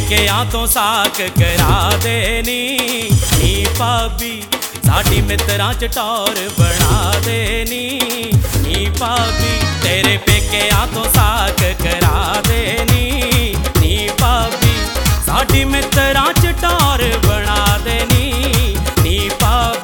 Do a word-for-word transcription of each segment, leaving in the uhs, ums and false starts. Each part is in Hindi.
पेकियां तो साक करा देनी नी भाभी, साडी मित्रां च टौर बना देनी नी भाभी। तेरे पेकियां तो साक करा देनी नी भाभी, साडी मित्रां च टौर बना देनी नी भाभी।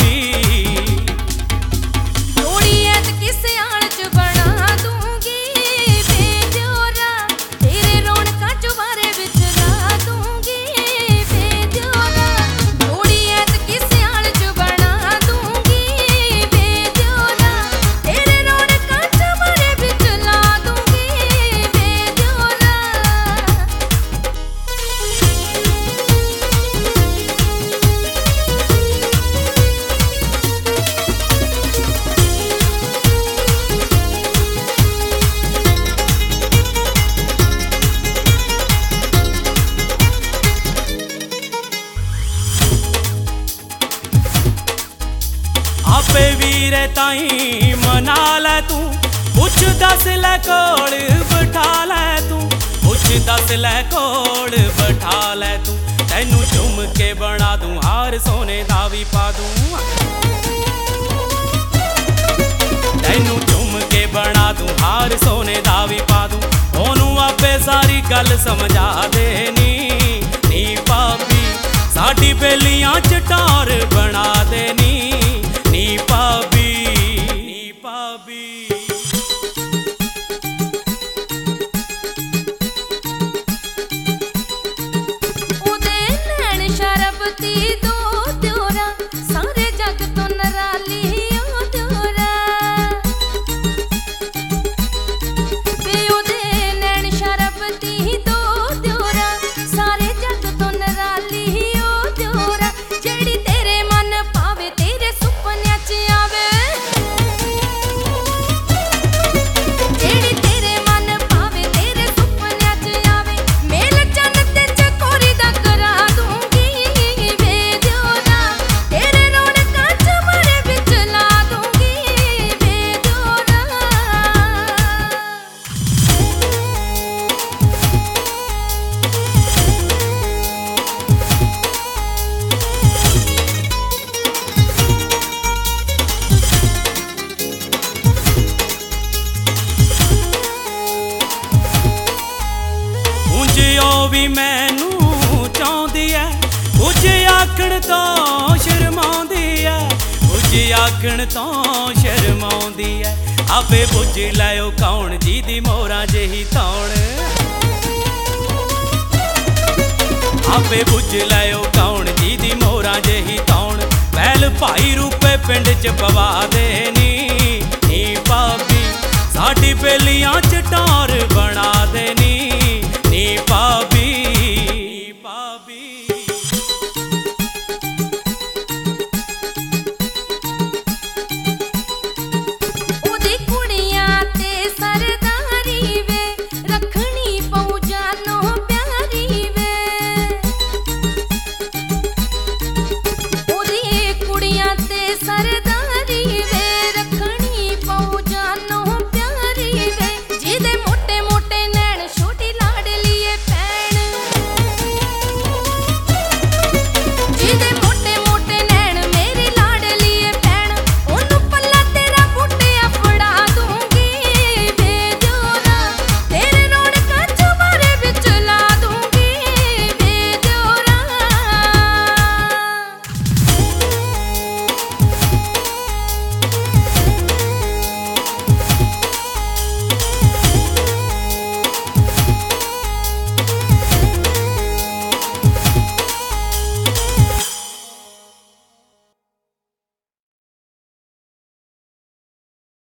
आपे वीरे ताई मना लै तू, पुछ दस लै कोल बिठा लै तू, पुछ दस लै कोल बिठा लै तू। तैनू चुम के बना दूं हार सोने दा भी पा दूं, तैनू चुम के बना दूं हार सोने दा भी पा दूं। ओनू आपे सारी गल समझा देनी नी भाभी, साडी बेलियां च टौर बना देनी नी भाभी नी भाभी। उदे नैन शरबती दो त्योरा, सारे जग तो नराली ओ त्योरा। वे उदे नैन शरबती दो त्योरा, सारे जग तो नराली ओ त्योरा। जेड़ी तेरे मन पावे तेरे सुपन्या च आवे, जेड़ी तेरे मन पावे तेरे सुपन्या च आवे। मेल चन ते चकोरी दा करा दूंगी वे दियोरा, तेरे रौनकां च बड़े विच ला दूंगी वे दियोरा। ਉਂਝ ਉਹ ਵੀ ਮੈਨੂੰ ਚਾਹੁੰਦੀ ਐ, ਕੁਝ ਆਖਣ ਤੋਂ ਸ਼ਰਮਾਉਂਦੀ ਐ, ਕੁਝ ਆਖਣ ਤੋਂ ਸ਼ਰਮਾਉਂਦੀ ਐ। ਆਪੇ ਪੁੱਛ ਲਿਓ ਕੌਣ ਜਿਹਦੀ ਮੋਹਰਾਂ ਜਿਹੀ ਤੌਣ, ਆਪੇ ਪੁੱਛ ਲਿਓ ਕੌਣ ਜਿਹਦੀ ਮੋਹਰਾਂ ਜਿਹੀ ਤੌਣ। ਪਹਿਲ ਭਾਈ ਰੂਪੇ ਪਿੰਡ ਚ ਪਵਾ ਦੇਣੀ ਨੀ ਭਾਬੀ, ਸਾਡੀ ਬੇਲੀਆਂ ਚ ਟੌਰ